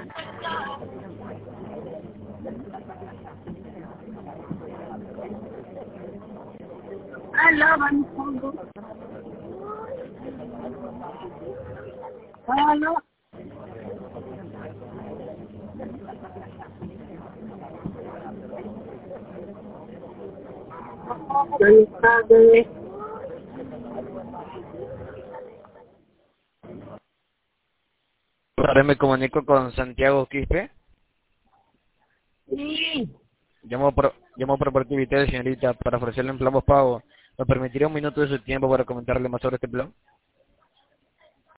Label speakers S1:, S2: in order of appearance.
S1: Aló, vamos juntos. Aló. Buenas tardes.
S2: Ahora me comunico con Santiago Quispe.
S1: Sí.
S2: Llamo por parte de señorita, para ofrecerle un plan postpago. ¿Me permitiría un minuto de su tiempo para comentarle más sobre este plan?